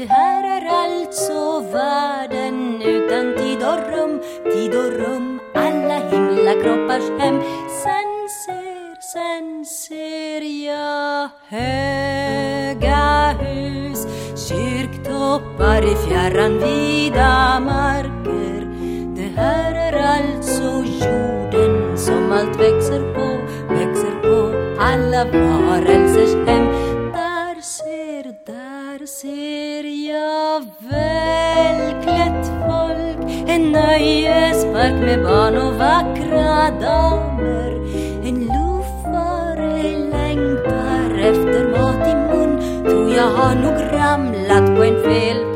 Det här är alltså världen utan tid och rum, alla himlakroppars hem. Sen ser jag höga hus, kyrktoppar i fjärran vida marker. Det här är alltså jorden som allt växer på, alla varelsers hem. Där ser jag välklätt folk, en nöjespark med barn och vackra damer. En luffare längtar efter mat i mun, tror jag har nog ramlat på en fel